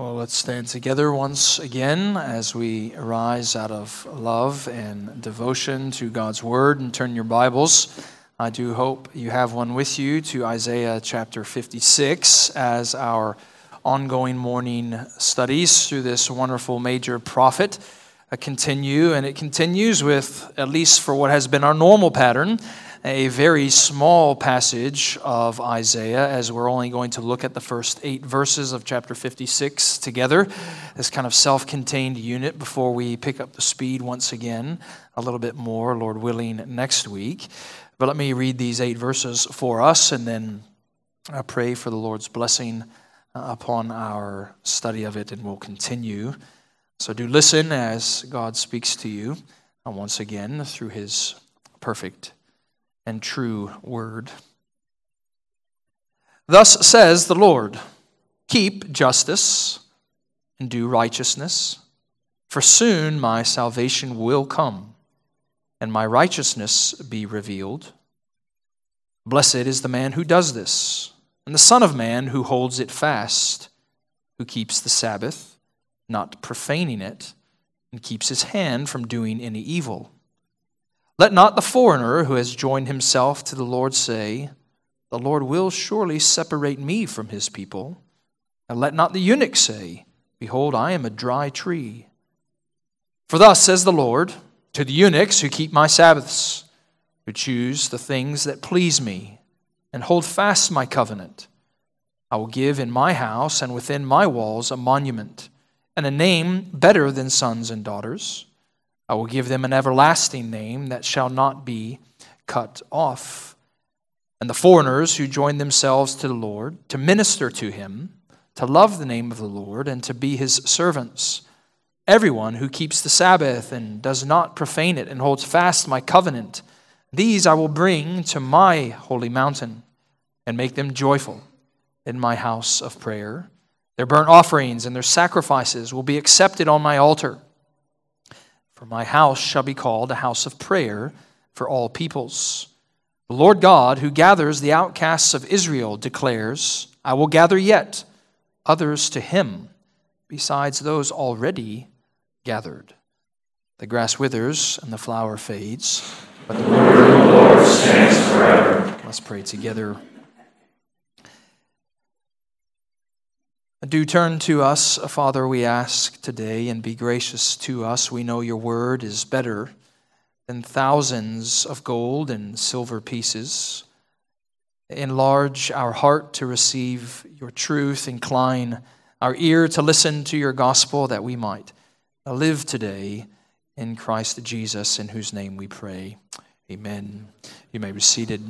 Well, let's stand together once again as we arise out of love and devotion to God's Word and turn your Bibles. I do hope you have one with you to Isaiah chapter 56 as our ongoing morning studies through this wonderful major prophet continue. And it continues with, at least for what has been our normal pattern, a very small passage of Isaiah, as we're only going to look at the first 8 verses of chapter 56 together, this kind of self-contained unit before we pick up the speed once again, a little bit more, Lord willing, next week. But let me read these 8 verses for us, and then I pray for the Lord's blessing upon our study of it, and we'll continue. So do listen as God speaks to you once again through His perfect and true word. Thus says the Lord, keep justice and do righteousness, for soon my salvation will come, and my righteousness be revealed. Blessed is the man who does this, and the Son of Man who holds it fast, who keeps the Sabbath, not profaning it, and keeps his hand from doing any evil. Let not the foreigner who has joined himself to the Lord say, the Lord will surely separate me from his people. And let not the eunuch say, behold, I am a dry tree. For thus says the Lord, to the eunuchs who keep my Sabbaths, who choose the things that please me, and hold fast my covenant, I will give in my house and within my walls a monument, and a name better than sons and daughters. I will give them an everlasting name that shall not be cut off. And the foreigners who join themselves to the Lord, to minister to him, to love the name of the Lord, and to be his servants. Everyone who keeps the Sabbath and does not profane it and holds fast my covenant, these I will bring to my holy mountain and make them joyful in my house of prayer. Their burnt offerings and their sacrifices will be accepted on my altar. For my house shall be called a house of prayer for all peoples. The Lord God, who gathers the outcasts of Israel, declares, I will gather yet others to him, besides those already gathered. The grass withers and the flower fades, but the word of the Lord stands forever. Let's pray together. Do turn to us, Father, we ask today, and be gracious to us. We know your word is better than thousands of gold and silver pieces. Enlarge our heart to receive your truth. Incline our ear to listen to your gospel, that we might live today in Christ Jesus, in whose name we pray. Amen. You may be seated.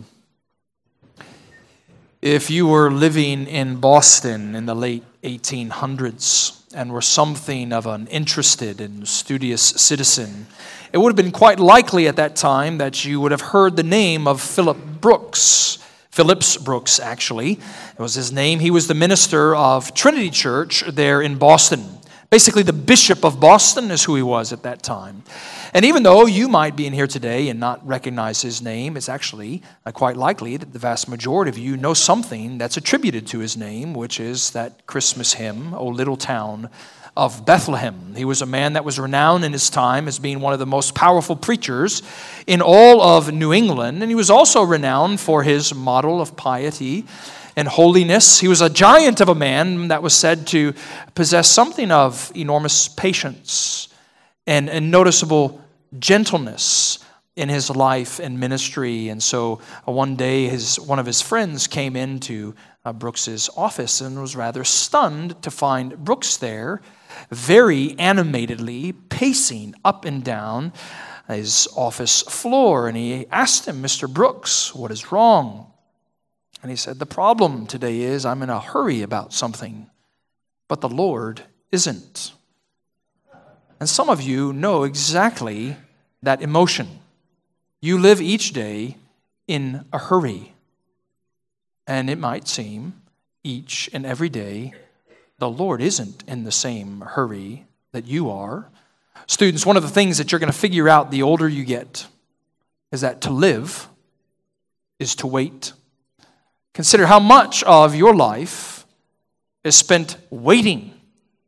If you were living in Boston in the late 1800s and were something of an interested and studious citizen, it would have been quite likely at that time that you would have heard the name of Phillips Brooks, actually. It was his name. He was the minister of Trinity Church there in Boston. Basically, the Bishop of Boston is who he was at that time. And even though you might be in here today and not recognize his name, it's actually quite likely that the vast majority of you know something that's attributed to his name, which is that Christmas hymn, O Little Town of Bethlehem. He was a man that was renowned in his time as being one of the most powerful preachers in all of New England. And he was also renowned for his model of piety and holiness. He was a giant of a man that was said to possess something of enormous patience and noticeable gentleness in his life and ministry. And so one day one of his friends came into Brooks's office and was rather stunned to find Brooks there, very animatedly pacing up and down his office floor. And he asked him, Mr. Brooks, what is wrong? And he said, the problem today is I'm in a hurry about something, but the Lord isn't. And some of you know exactly that emotion. You live each day in a hurry. And it might seem each and every day the Lord isn't in the same hurry that you are. Students, one of the things that you're going to figure out the older you get is that to live is to wait. Consider how much of your life is spent waiting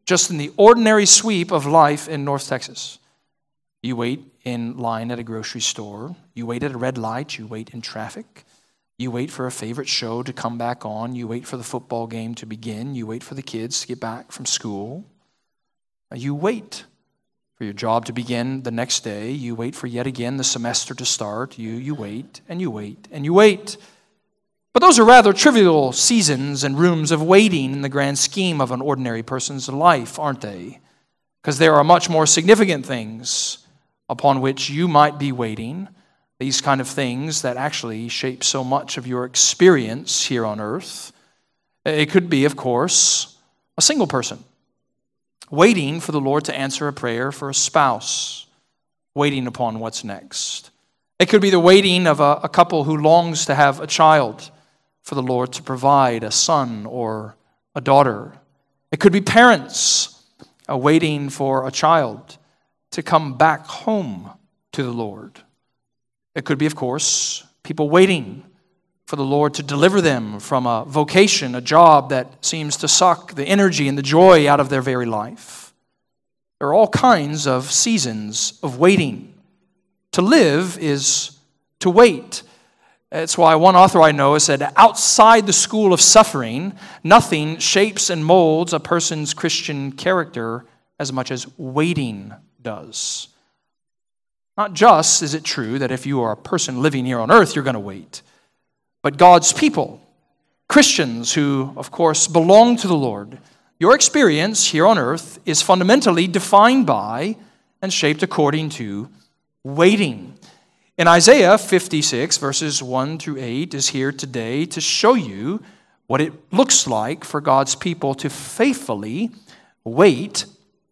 just in the ordinary sweep of life in North Texas. You wait in line at a grocery store. You wait at a red light. You wait in traffic. You wait for a favorite show to come back on. You wait for the football game to begin. You wait for the kids to get back from school. You wait for your job to begin the next day. You wait for yet again the semester to start. You wait and you wait and you wait. But those are rather trivial seasons and rooms of waiting in the grand scheme of an ordinary person's life, aren't they? Because there are much more significant things upon which you might be waiting, these kind of things that actually shape so much of your experience here on earth. It could be, of course, a single person waiting for the Lord to answer a prayer for a spouse, waiting upon what's next. It could be the waiting of a couple who longs to have a child, for the Lord to provide a son or a daughter. It could be parents waiting for a child to come back home to the Lord. It could be, of course, people waiting for the Lord to deliver them from a vocation, a job that seems to suck the energy and the joy out of their very life. There are all kinds of seasons of waiting. To live is to wait. It's why one author I know has said, outside the school of suffering, nothing shapes and molds a person's Christian character as much as waiting does. Not just is it true that if you are a person living here on earth, you're going to wait, but God's people, Christians who, of course, belong to the Lord, your experience here on earth is fundamentally defined by and shaped according to waiting. In Isaiah 56, verses 1 through 8 is here today to show you what it looks like for God's people to faithfully wait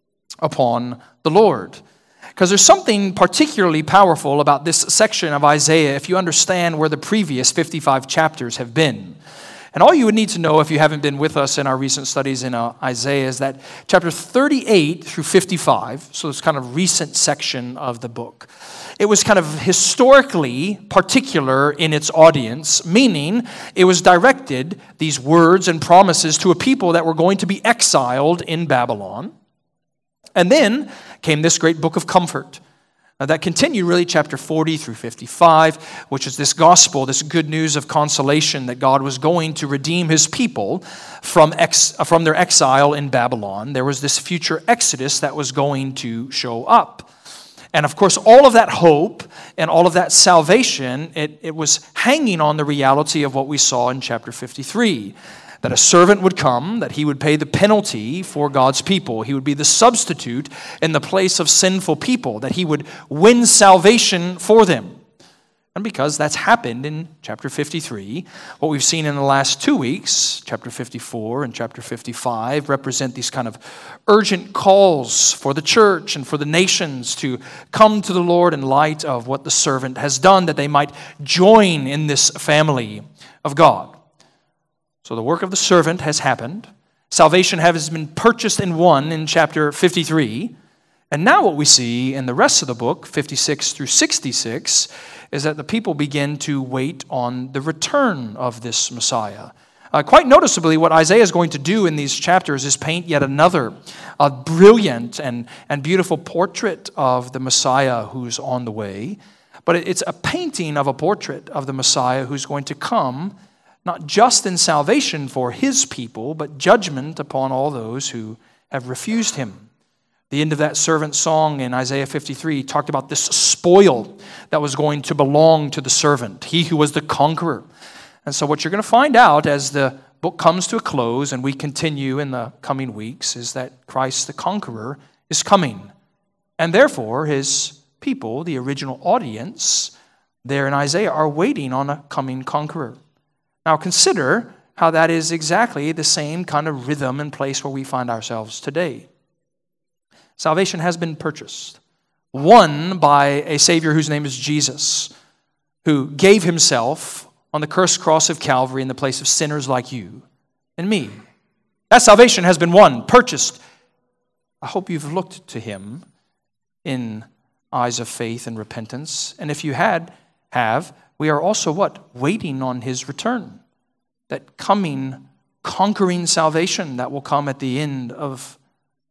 upon the Lord. Because there's something particularly powerful about this section of Isaiah if you understand where the previous 55 chapters have been. And all you would need to know if you haven't been with us in our recent studies in Isaiah is that chapter 38 through 55, so it's kind of recent section of the book, it was kind of historically particular in its audience, meaning it was directed, these words and promises, to a people that were going to be exiled in Babylon. And then came this great book of comfort that continued really chapter 40 through 55, which is this gospel, this good news of consolation that God was going to redeem his people from their exile in Babylon. There was this future exodus that was going to show up. And of course, all of that hope and all of that salvation, it was hanging on the reality of what we saw in chapter 53. That a servant would come, that he would pay the penalty for God's people. He would be the substitute in the place of sinful people, that he would win salvation for them. And because that's happened in chapter 53, what we've seen in the last 2 weeks, chapter 54 and chapter 55, represent these kind of urgent calls for the church and for the nations to come to the Lord in light of what the servant has done, that they might join in this family of God. So the work of the servant has happened. Salvation has been purchased and won in chapter 53. And now what we see in the rest of the book, 56 through 66, is that the people begin to wait on the return of this Messiah. Quite noticeably, what Isaiah is going to do in these chapters is paint yet another brilliant and beautiful portrait of the Messiah who's on the way. But it's a painting of a portrait of the Messiah who's going to come not just in salvation for his people, but judgment upon all those who have refused him. The end of that servant song in Isaiah 53 talked about this spoil that was going to belong to the servant, he who was the conqueror. And so what you're going to find out as the book comes to a close and we continue in the coming weeks is that Christ the conqueror is coming. And therefore his people, the original audience there in Isaiah, are waiting on a coming conqueror. Now consider how that is exactly the same kind of rhythm and place where we find ourselves today. Salvation has been purchased, won by a Savior whose name is Jesus, who gave himself on the cursed cross of Calvary in the place of sinners like you and me. That salvation has been won, purchased. I hope you've looked to him in eyes of faith and repentance. And if you have, we are also what? Waiting on his return. That coming, conquering salvation that will come at the end of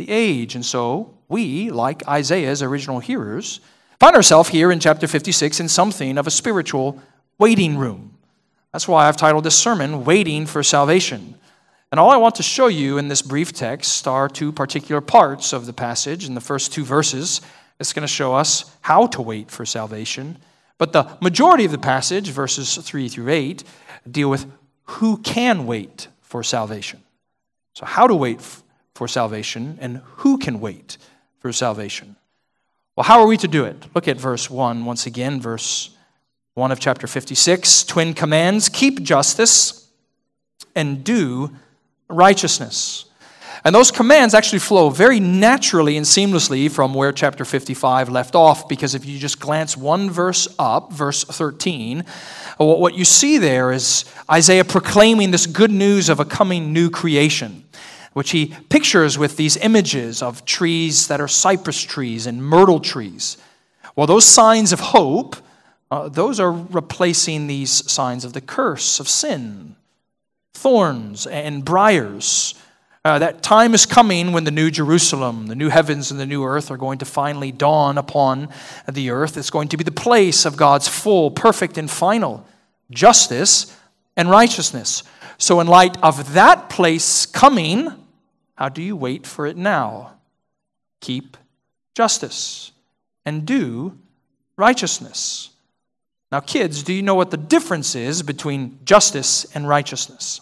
the age. And so we, like Isaiah's original hearers, find ourselves here in chapter 56 in something of a spiritual waiting room. That's why I've titled this sermon, Waiting for Salvation. And all I want to show you in this brief text are two particular parts of the passage. In the first two verses, it's going to show us how to wait for salvation. But the majority of the passage, verses 3 through 8, deal with who can wait for salvation. So how to wait for salvation and who can wait for salvation. Well, how are we to do it? Look at verse 1 once again, verse 1 of chapter 56. Twin commands, keep justice and do righteousness. And those commands actually flow very naturally and seamlessly from where chapter 55 left off, because if you just glance one verse up, verse 13, what you see there is Isaiah proclaiming this good news of a coming new creation, which he pictures with these images of trees that are cypress trees and myrtle trees. Well, those signs of hope, those are replacing these signs of the curse of sin, thorns and briars. That time is coming when the new Jerusalem, the new heavens and the new earth are going to finally dawn upon the earth. It's going to be the place of God's full, perfect, and final justice and righteousness. So in light of that place coming, how do you wait for it now? Keep justice and do righteousness. Now, kids, do you know what the difference is between justice and righteousness?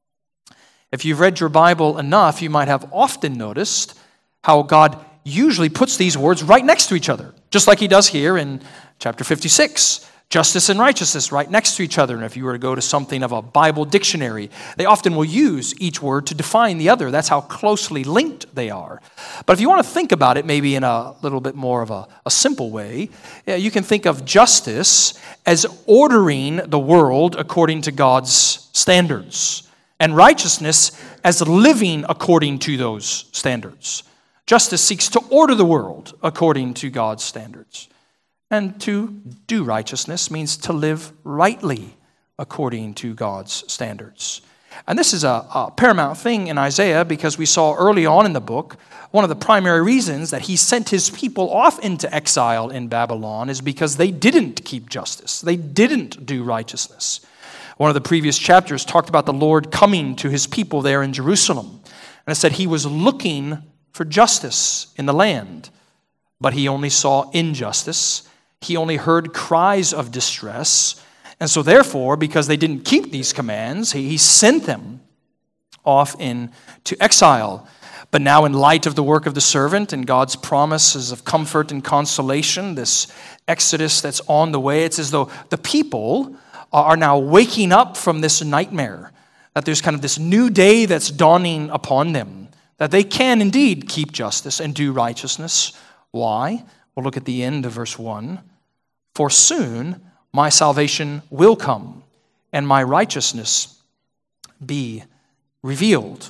If you've read your Bible enough, you might have often noticed how God usually puts these words right next to each other, just like he does here in chapter 56. Justice and righteousness right next to each other. And if you were to go to something of a Bible dictionary, they often will use each word to define the other. That's how closely linked they are. But if you want to think about it maybe in a little bit more of a simple way, you can think of justice as ordering the world according to God's standards, and righteousness as living according to those standards. Justice seeks to order the world according to God's standards. And to do righteousness means to live rightly according to God's standards. And this is a paramount thing in Isaiah, because we saw early on in the book, one of the primary reasons that he sent his people off into exile in Babylon is because they didn't keep justice. They didn't do righteousness. One of the previous chapters talked about the Lord coming to his people there in Jerusalem. And it said he was looking for justice in the land, but he only saw injustice. He only heard cries of distress. And so therefore, because they didn't keep these commands, he sent them off into exile. But now in light of the work of the servant and God's promises of comfort and consolation, this exodus that's on the way, it's as though the people are now waking up from this nightmare, that there's kind of this new day that's dawning upon them, that they can indeed keep justice and do righteousness. Why? We'll look at the end of verse 1. For soon my salvation will come, and my righteousness be revealed.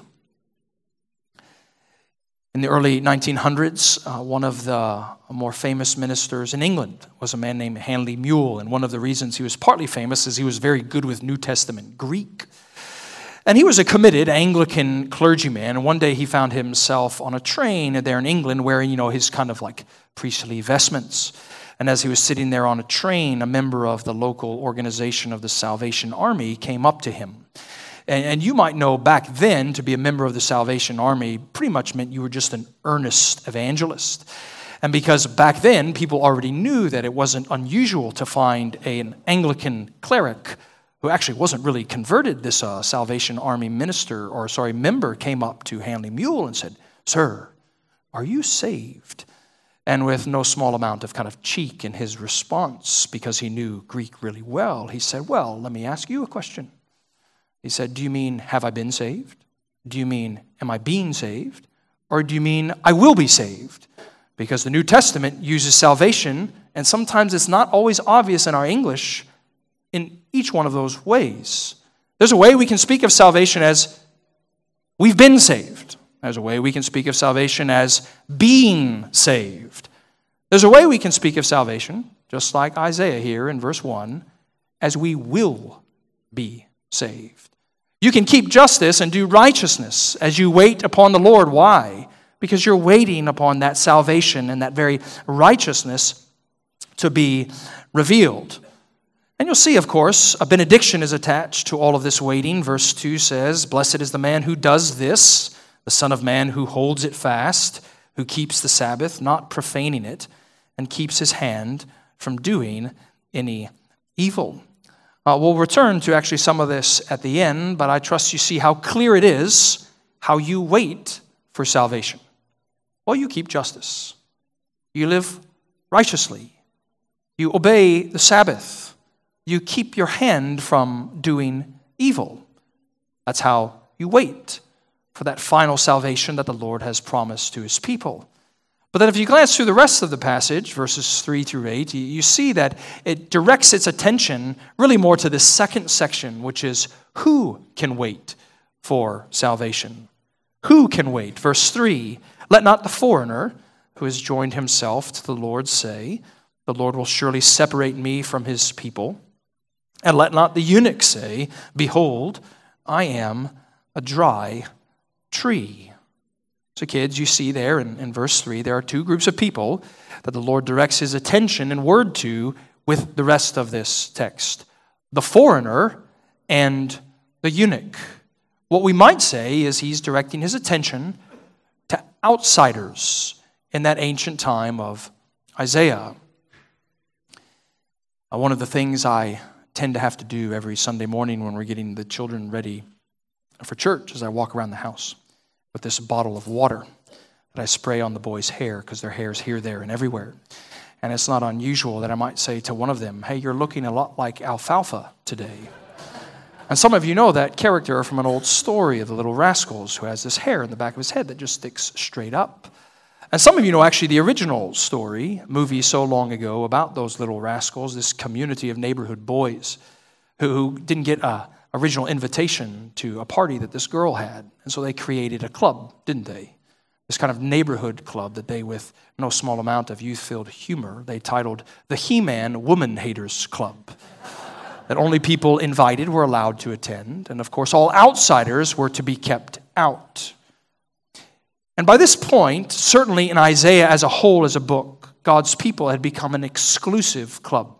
In the early 1900s, one of the more famous ministers in England was a man named Handley Mule, and one of the reasons he was partly famous is he was very good with New Testament Greek. And he was a committed Anglican clergyman, and one day he found himself on a train there in England wearing, his kind of like priestly vestments. And as he was sitting there on a train, a member of the local organization of the Salvation Army came up to him. And you might know back then, to be a member of the Salvation Army pretty much meant you were just an earnest evangelist. And because back then people already knew that it wasn't unusual to find an Anglican cleric who actually wasn't really converted, this Salvation Army member came up to Handley Mule and said, "Sir, are you saved?" And with no small amount of kind of cheek in his response, because he knew Greek really well, he said, "Well, let me ask you a question." He said, "Do you mean, have I been saved? Do you mean, am I being saved? Or do you mean, I will be saved?" Because the New Testament uses salvation, and sometimes it's not always obvious in our English in each one of those ways. There's a way we can speak of salvation as we've been saved. There's a way we can speak of salvation as being saved. There's a way we can speak of salvation, just like Isaiah here in verse 1, as we will be saved. You can keep justice and do righteousness as you wait upon the Lord. Why? because you're waiting upon that salvation and that very righteousness to be revealed. And you'll see, of course, a benediction is attached to all of this waiting. Verse 2 says, "Blessed is the man who does this, the Son of Man who holds it fast, who keeps the Sabbath, not profaning it, and keeps his hand from doing any evil." We'll return to actually some of this at the end, but I trust you see how clear it is how you wait for salvation. Well, you keep justice. You live righteously. You obey the Sabbath. You keep your hand from doing evil. That's how you wait for that final salvation that the Lord has promised to his people. But then if you glance through the rest of the passage, verses 3 through 8, you see that it directs its attention really more to the second section, which is who can wait for salvation. Who can wait? Verse 3, "Let not the foreigner who has joined himself to the Lord say, 'The Lord will surely separate me from his people.' And let not the eunuch say, 'Behold, I am a dry tree.'" So kids, you see there in verse 3, there are two groups of people that the Lord directs his attention and word to with the rest of this text. The foreigner and the eunuch. What we might say is he's directing his attention to outsiders in that ancient time of Isaiah. One of the things I tend to have to do every Sunday morning when we're getting the children ready for church is I walk around the house with this bottle of water that I spray on the boys' hair because their hair's here, there, and everywhere. And it's not unusual that I might say to one of them, "Hey, you're looking a lot like Alfalfa today." And some of you know that character from an old story of the Little Rascals who has this hair in the back of his head that just sticks straight up. And some of you know actually the original story, movie so long ago, about those little rascals, this community of neighborhood boys who didn't get an original invitation to a party that this girl had. And so they created a club, didn't they? This kind of neighborhood club that they, with no small amount of youth-filled humor, they titled the He-Man Woman Haters Club. That only people invited were allowed to attend. And of course, all outsiders were to be kept out. And by this point, certainly in Isaiah as a whole, as a book, God's people had become an exclusive club.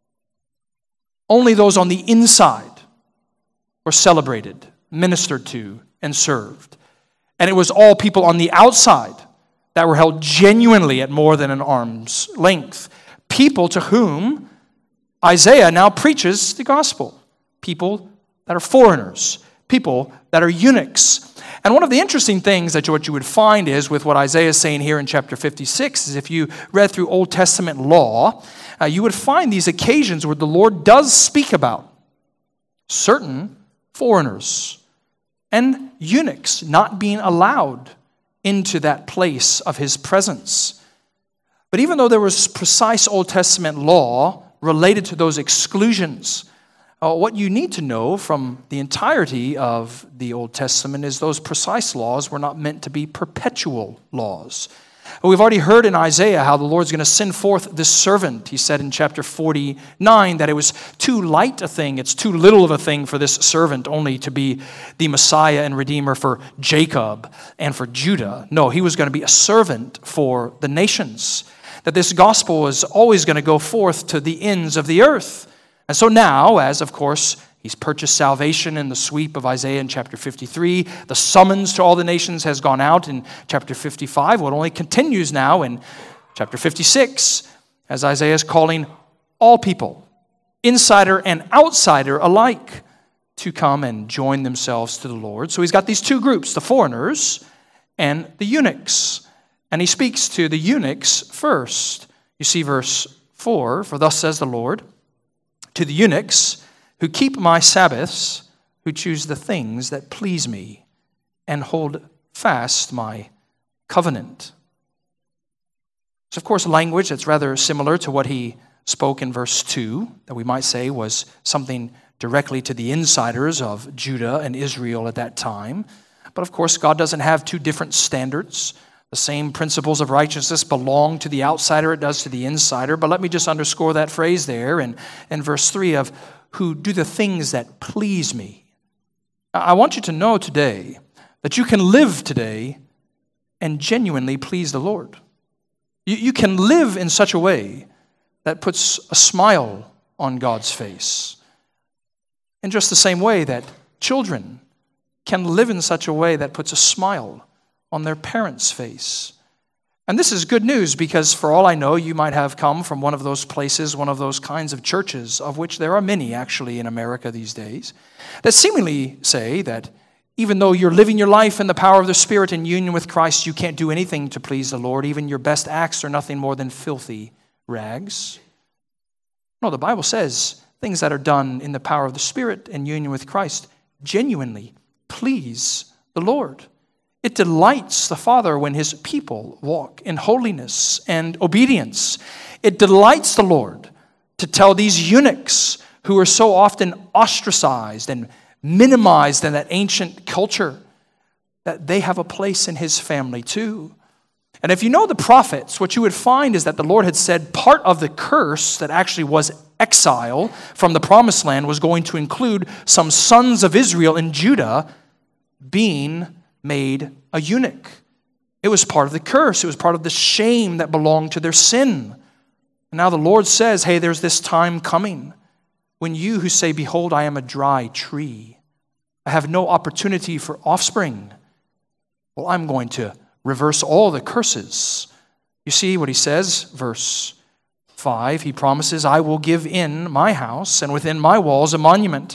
Only those on the inside were celebrated, ministered to, and served. And it was all people on the outside that were held genuinely at more than an arm's length. People to whom Isaiah now preaches the gospel. People that are foreigners. People that are eunuchs. And one of the interesting things that what you would find is with what Isaiah is saying here in chapter 56 is if you read through Old Testament law, you would find these occasions where the Lord does speak about certain foreigners and eunuchs not being allowed into that place of his presence. But even though there was precise Old Testament law related to those exclusions, what you need to know from the entirety of the Old Testament is those precise laws were not meant to be perpetual laws. We've already heard in Isaiah how the Lord's going to send forth this servant. He said in chapter 49 that it was too light a thing, it's too little of a thing for this servant only to be the Messiah and Redeemer for Jacob and for Judah. No, he was going to be a servant for the nations. That this gospel was always going to go forth to the ends of the earth. And so now, as of course, he's purchased salvation in the sweep of Isaiah in chapter 53, the summons to all the nations has gone out in chapter 55. What only continues now in chapter 56, as Isaiah is calling all people, insider and outsider alike, to come and join themselves to the Lord. So he's got these two groups, the foreigners and the eunuchs. And he speaks to the eunuchs first. You see verse 4, "For thus says the Lord, to the eunuchs who keep my Sabbaths, who choose the things that please me, and hold fast my covenant." It's, of course, language that's rather similar to what he spoke in verse 2, that we might say was something directly to the insiders of Judah and Israel at that time. But, of course, God doesn't have two different standards. The same principles of righteousness belong to the outsider, it does to the insider. But let me just underscore that phrase there in verse 3 of who do the things that please me. I want you to know today that you can live today and genuinely please the Lord. You can live in such a way that puts a smile on God's face. In just the same way that children can live in such a way that puts a smile on their parents' face. And this is good news because for all I know, you might have come from one of those places, one of those kinds of churches, of which there are many actually in America these days, that seemingly say that even though you're living your life in the power of the Spirit in union with Christ, you can't do anything to please the Lord. Even your best acts are nothing more than filthy rags. No, the Bible says things that are done in the power of the Spirit in union with Christ genuinely please the Lord. It delights the Father when His people walk in holiness and obedience. It delights the Lord to tell these eunuchs who are so often ostracized and minimized in that ancient culture that they have a place in His family too. And if you know the prophets, what you would find is that the Lord had said part of the curse that actually was exile from the promised land was going to include some sons of Israel in Judah being made a eunuch. It was part of the curse. It was part of the shame that belonged to their sin. And now the Lord says, hey, there's this time coming when you who say, behold, I am a dry tree, I have no opportunity for offspring. Well, I'm going to reverse all the curses. You see what He says, verse 5, He promises, I will give in my house and within my walls a monument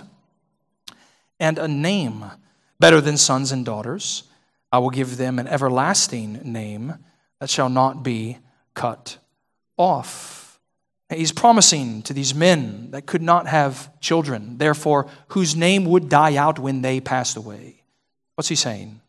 and a name better than sons and daughters. I will give them an everlasting name that shall not be cut off. He's promising to these men that could not have children, therefore, whose name would die out when they passed away. What's He saying?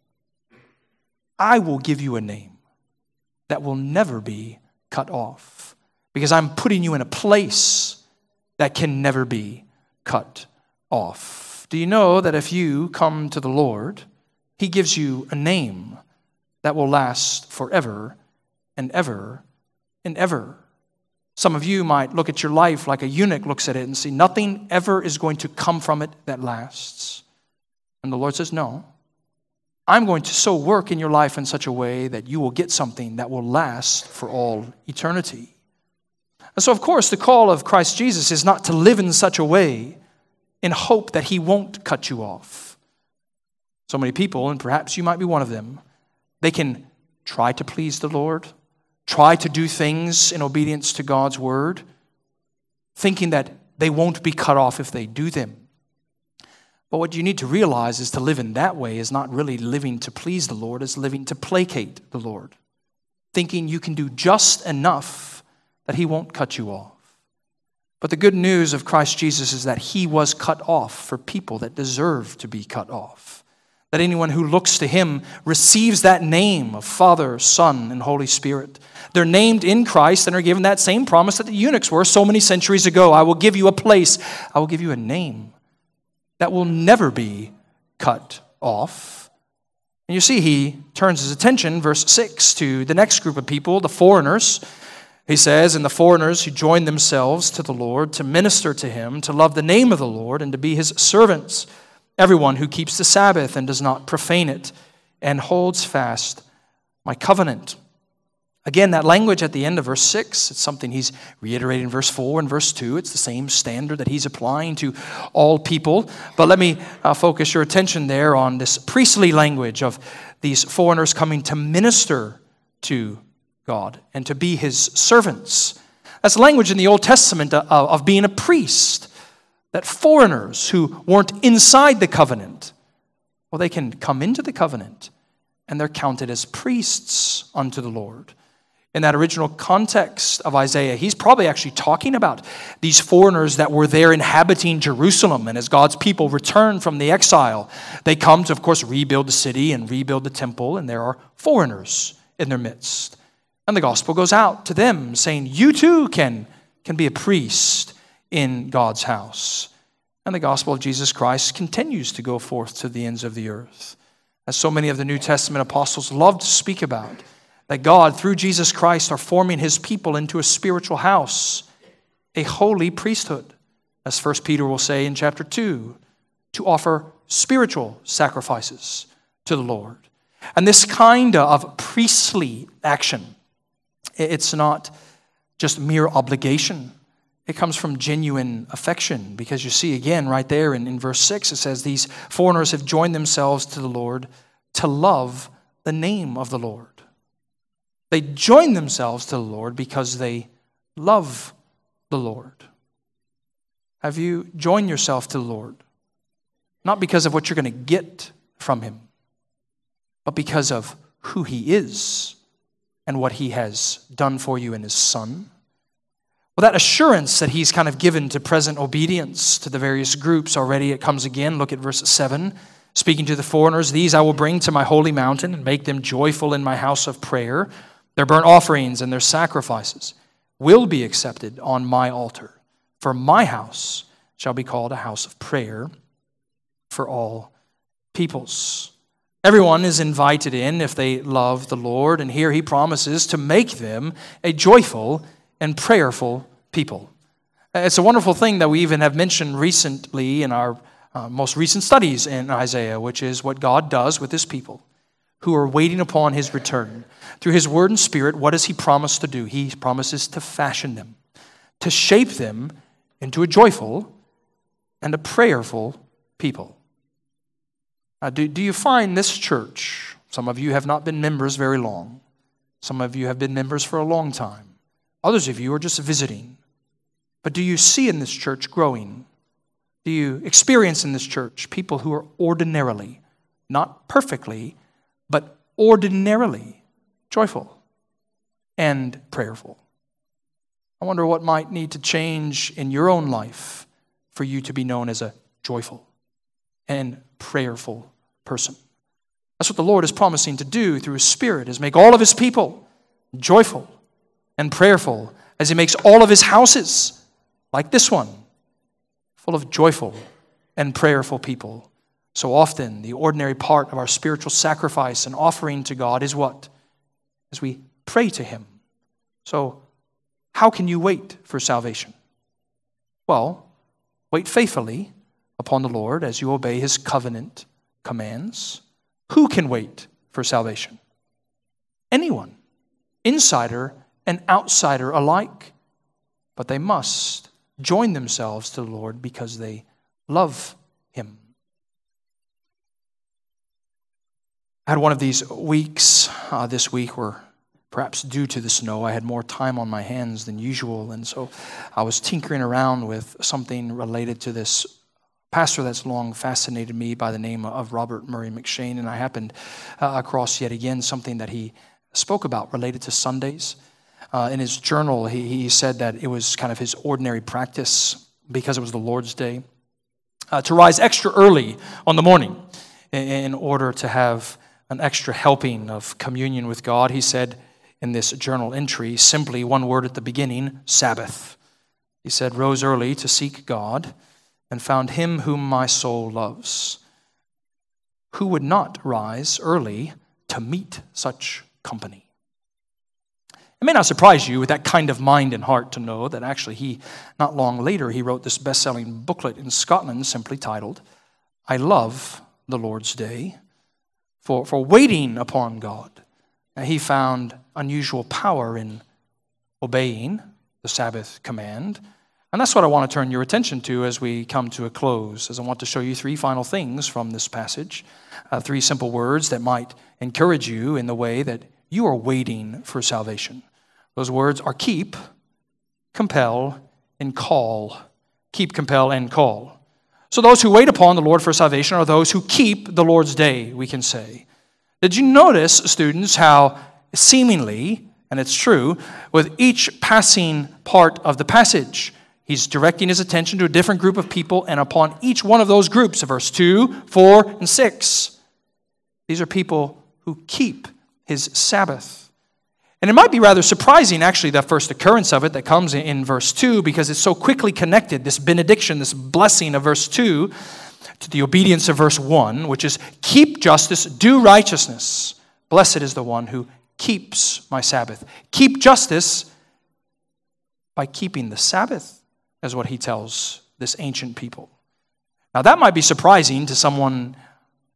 I will give you a name that will never be cut off because I'm putting you in a place that can never be cut off. Do you know that if you come to the Lord, He gives you a name that will last forever and ever and ever? Some of you might look at your life like a eunuch looks at it and see nothing ever is going to come from it that lasts. And the Lord says, no, I'm going to so work in your life in such a way that you will get something that will last for all eternity. And so, of course, the call of Christ Jesus is not to live in such a way in hope that He won't cut you off. So many people, and perhaps you might be one of them, they can try to please the Lord, try to do things in obedience to God's word, thinking that they won't be cut off if they do them. But what you need to realize is to live in that way is not really living to please the Lord, it's living to placate the Lord, thinking you can do just enough that He won't cut you off. But the good news of Christ Jesus is that He was cut off for people that deserve to be cut off. That anyone who looks to Him receives that name of Father, Son, and Holy Spirit. They're named in Christ and are given that same promise that the eunuchs were so many centuries ago. I will give you a place. I will give you a name that will never be cut off. And you see, He turns His attention, verse 6, to the next group of people, the foreigners. He says, and the foreigners who join themselves to the Lord to minister to Him, to love the name of the Lord, and to be His servants. Everyone who keeps the Sabbath and does not profane it and holds fast my covenant. Again, that language at the end of verse 6, it's something He's reiterating in verse 4 and verse 2. It's the same standard that He's applying to all people. But let me focus your attention there on this priestly language of these foreigners coming to minister to God and to be His servants. That's language in the Old Testament of being a priest. That foreigners who weren't inside the covenant, well, they can come into the covenant and they're counted as priests unto the Lord. In that original context of Isaiah, he's probably actually talking about these foreigners that were there inhabiting Jerusalem. And as God's people return from the exile, they come to, of course, rebuild the city and rebuild the temple, and there are foreigners in their midst. And the gospel goes out to them saying, you too can be a priest in God's house. And the gospel of Jesus Christ continues to go forth to the ends of the earth. As so many of the New Testament apostles love to speak about, that God, through Jesus Christ, are forming His people into a spiritual house, a holy priesthood, as 1 Peter will say in chapter 2, to offer spiritual sacrifices to the Lord. And this kind of priestly action, it's not just mere obligation. It comes from genuine affection, because you see again right there in verse 6, it says, these foreigners have joined themselves to the Lord to love the name of the Lord. They join themselves to the Lord because they love the Lord. Have you joined yourself to the Lord? Not because of what you're going to get from Him, but because of who He is and what He has done for you in His Son. Well, that assurance that He's kind of given to present obedience to the various groups already, it comes again. Look at verse 7. Speaking to the foreigners, these I will bring to my holy mountain and make them joyful in my house of prayer. Their burnt offerings and their sacrifices will be accepted on my altar. For my house shall be called a house of prayer for all peoples. Everyone is invited in if they love the Lord, and here He promises to make them a joyful and prayerful people. It's a wonderful thing that we even have mentioned recently in our most recent studies in Isaiah, which is what God does with His people who are waiting upon His return. Through His Word and Spirit, what does He promise to do? He promises to fashion them, to shape them into a joyful and a prayerful people. Do you find this church, some of you have not been members very long, some of you have been members for a long time, others of you are just visiting, but do you see in this church growing? Do you experience in this church people who are ordinarily, not perfectly, but ordinarily joyful and prayerful? I wonder what might need to change in your own life for you to be known as a joyful and prayerful person. That's what the Lord is promising to do through His Spirit, is make all of His people joyful and prayerful, as He makes all of His houses, like this one, full of joyful and prayerful people. So often, the ordinary part of our spiritual sacrifice and offering to God is what? As we pray to Him. So, how can you wait for salvation? Well, wait faithfully upon the Lord as you obey His covenant commands. Who can wait for salvation? Anyone, insider and outsider alike. But they must join themselves to the Lord because they love Him. I had one of these weeks this week where, perhaps due to the snow, I had more time on my hands than usual, and so I was tinkering around with something related to this pastor that's long fascinated me by the name of Robert Murray M'Cheyne, and I happened across yet again something that he spoke about related to Sundays. In his journal, he said that it was kind of his ordinary practice, because it was the Lord's Day, to rise extra early on the morning in order to have an extra helping of communion with God. He said in this journal entry, simply one word at the beginning, Sabbath. He said, rose early to seek God and found Him whom my soul loves. Who would not rise early to meet such company? It may not surprise you with that kind of mind and heart to know that actually not long later, he wrote this best-selling booklet in Scotland simply titled, I Love the Lord's Day, for waiting upon God. And he found unusual power in obeying the Sabbath command. And that's what I want to turn your attention to as we come to a close, as I want to show you three final things from this passage, three simple words that might encourage you in the way that you are waiting for salvation. Those words are keep, compel, and call. Keep, compel, and call. So those who wait upon the Lord for salvation are those who keep the Lord's day, we can say. Did you notice, students, how seemingly, and it's true, with each passing part of the passage, he's directing his attention to a different group of people, and upon each one of those groups, verse 2, 4, and 6, these are people who keep His Sabbath. And it might be rather surprising, actually, that first occurrence of it that comes in verse 2, because it's so quickly connected, this benediction, this blessing of verse 2, to the obedience of verse 1, which is keep justice, do righteousness. Blessed is the one who keeps my Sabbath. Keep justice by keeping the Sabbath, is what he tells this ancient people. Now, that might be surprising to someone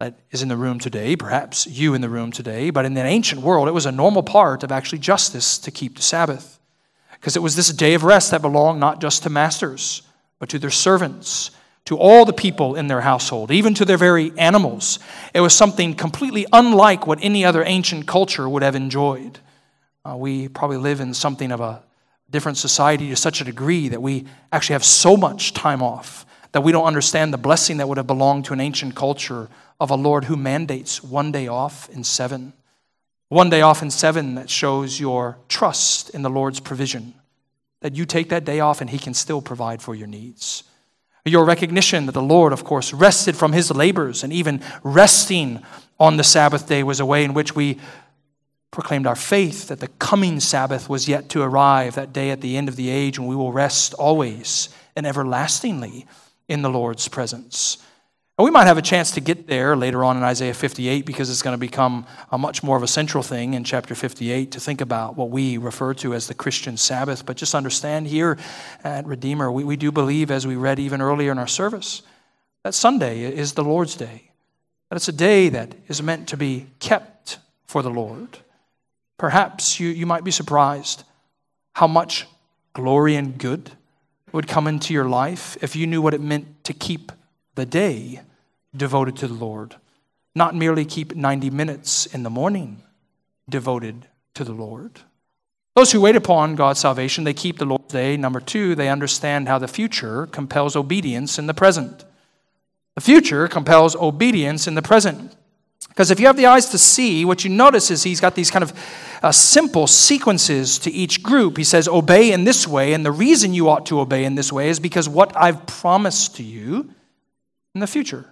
that is in the room today, perhaps you in the room today, but in the ancient world, it was a normal part of actually justice to keep the Sabbath. Because it was this day of rest that belonged not just to masters, but to their servants, to all the people in their household, even to their very animals. It was something completely unlike what any other ancient culture would have enjoyed. We probably live in something of a different society to such a degree that we actually have so much time off that we don't understand the blessing that would have belonged to an ancient culture of a Lord who mandates one day off in 7. One day off in 7 that shows your trust in the Lord's provision, that you take that day off and He can still provide for your needs. Your recognition that the Lord, of course, rested from His labors, and even resting on the Sabbath day was a way in which we proclaimed our faith that the coming Sabbath was yet to arrive, that day at the end of the age when we will rest always and everlastingly in the Lord's presence. And we might have a chance to get there later on in Isaiah 58 because it's going to become a much more of a central thing in chapter 58 to think about what we refer to as the Christian Sabbath. But just understand here at Redeemer, we do believe, as we read even earlier in our service, that Sunday is the Lord's day. That it's a day that is meant to be kept for the Lord. Perhaps you might be surprised how much glory and good would come into your life if you knew what it meant to keep the day devoted to the Lord. Not merely keep 90 minutes in the morning devoted to the Lord. Those who wait upon God's salvation, they keep the Lord's day. Number 2, they understand how the future compels obedience in the present. The future compels obedience in the present. Because if you have the eyes to see, what you notice is he's got these kind of simple sequences to each group. He says, obey in this way, and the reason you ought to obey in this way is because what I've promised to you in the future.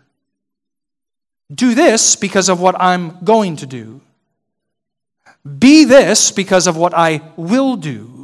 Do this because of what I'm going to do. Be this because of what I will do.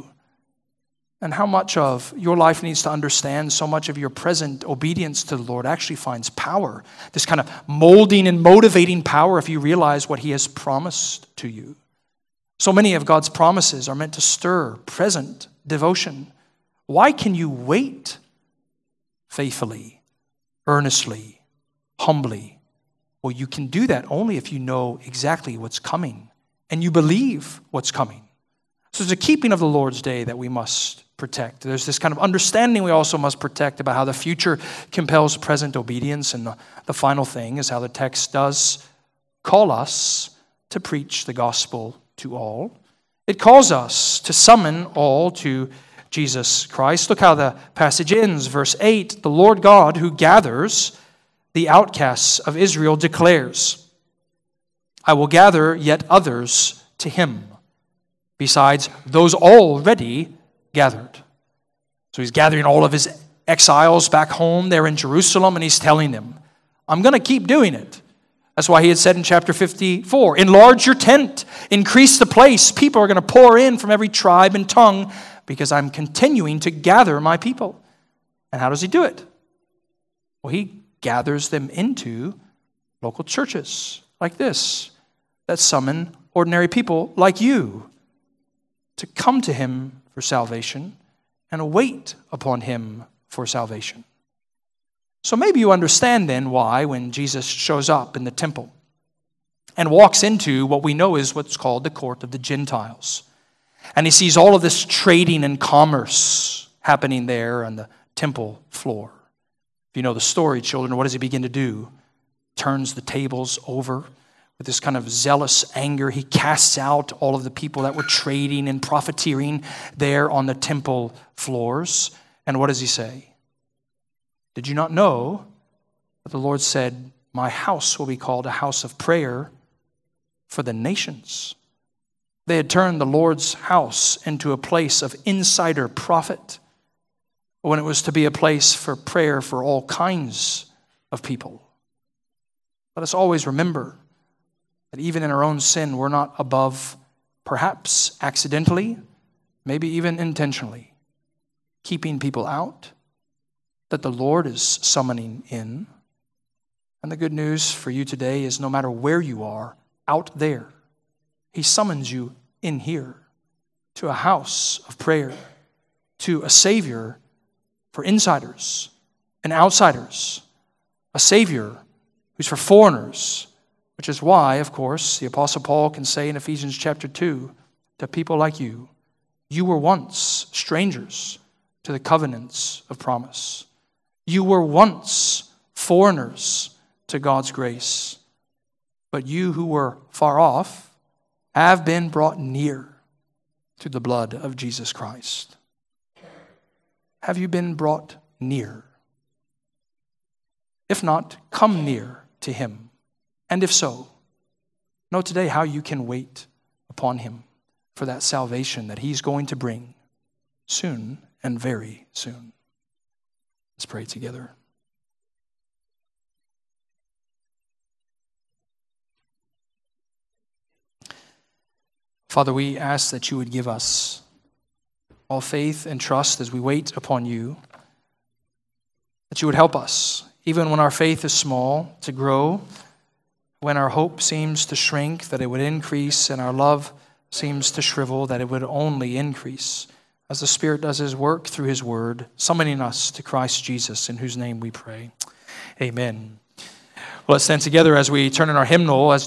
And how much of your life needs to understand so much of your present obedience to the Lord actually finds power. This kind of molding and motivating power if you realize what He has promised to you. So many of God's promises are meant to stir present devotion. Why can you wait faithfully, earnestly, humbly? Well, you can do that only if you know exactly what's coming and you believe what's coming. So there's a keeping of the Lord's day that we must protect. There's this kind of understanding we also must protect about how the future compels present obedience. And the final thing is how the text does call us to preach the gospel to all. It calls us to summon all to Jesus Christ. Look how the passage ends. Verse 8, the Lord God who gathers the outcasts of Israel declares, I will gather yet others to Him, besides those already gathered. So He's gathering all of His exiles back home there in Jerusalem, and He's telling them, I'm going to keep doing it. That's why He had said in chapter 54, enlarge your tent, increase the place. People are going to pour in from every tribe and tongue because I'm continuing to gather my people. And how does He do it? Well, He gathers them into local churches like this that summon ordinary people like you to come to Him for salvation and wait upon Him for salvation. So maybe you understand then why when Jesus shows up in the temple and walks into what we know is what's called the court of the Gentiles, and He sees all of this trading and commerce happening there on the temple floor. If you know the story, children, what does He begin to do? Turns the tables over. With this kind of zealous anger, He casts out all of the people that were trading and profiteering there on the temple floors. And what does He say? Did you not know that the Lord said, my house will be called a house of prayer for the nations? They had turned the Lord's house into a place of insider profit when it was to be a place for prayer for all kinds of people. Let us always remember that even in our own sin, we're not above, perhaps accidentally, maybe even intentionally, keeping people out that the Lord is summoning in. And the good news for you today is no matter where you are, out there, He summons you in here to a house of prayer, to a Savior for insiders and outsiders, a Savior who's for foreigners, which is why, of course, the Apostle Paul can say in Ephesians chapter 2 to people like you, you were once strangers to the covenants of promise. You were once foreigners to God's grace. But you who were far off have been brought near through the blood of Jesus Christ. Have you been brought near? If not, come near to him. And if so, know today how you can wait upon him for that salvation that he's going to bring soon and very soon. Let's pray together. Father, we ask that you would give us all faith and trust as we wait upon you, that you would help us, even when our faith is small, to grow, when our hope seems to shrink, that it would increase, and our love seems to shrivel, that it would only increase, as the Spirit does his work through his word, summoning us to Christ Jesus, in whose name we pray. Amen. Well, let's stand together as we turn in our hymnal.